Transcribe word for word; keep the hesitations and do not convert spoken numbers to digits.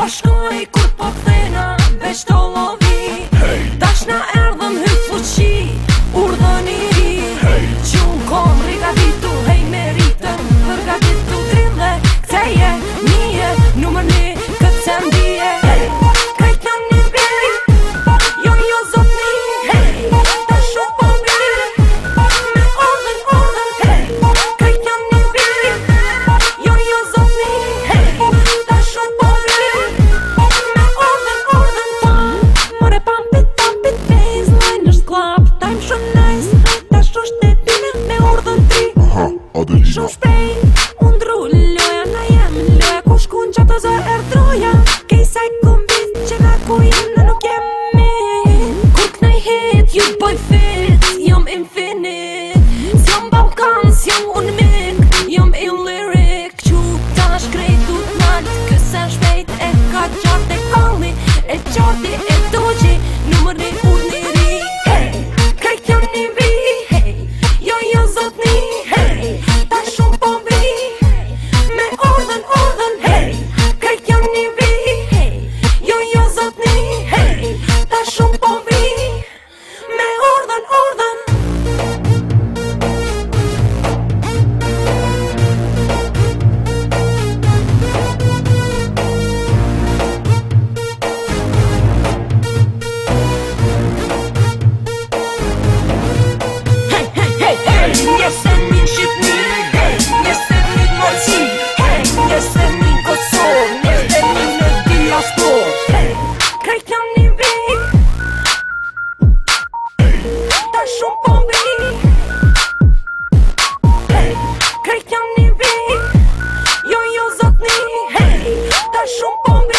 shkoj kur po kthena veç to lovi. Tash na erdhëm hyp fuqi, urdhën i ri. Qun kom rigaditu, hej meritëm përgatitu. Trille, ktheje, nije, numër një, këtë se mbije. Krejt jam një bjeri, jo jo zotni. Tash shumë po mirë, me ordhën, ordhën. Krejt jam një bjeri, jo jo zotni. Tash shumë po mirë, me ordhën, ordhën. More pampit, pampit, face, line është klap. Time shumë nice, tash është e pime me urdhën ti. Shumë shpejt, unë dru, loja na jem. Loja ku shkun që të zë erdroja. Kej saj kumbit që nga ku jem në nuk jemi. Kur t'naj hit, ju boj fit, jom infinite. S'jom Balkan, s'jom unë mik, jom illyric. Qu tash krejt u t'nalt, kësen shpejt e ka qatë e kalli. E qati e doqi, numër një urdhën i ri. Krejt jam një vi, jo jo zotni. Tash shumë po vi, me ordhën, ordhën. Krejt jam një vi, jo jo zotni. Tash shumë po vi, me ordhën, ordhën. Njëse min Shqipni, njëse min Maqi, njëse min Kosovë, njëse min në diaspor. Krejt jam një vi, tash shumë po vi. Krejt jam një vi, jo jo zotni. Tash shumë po vi.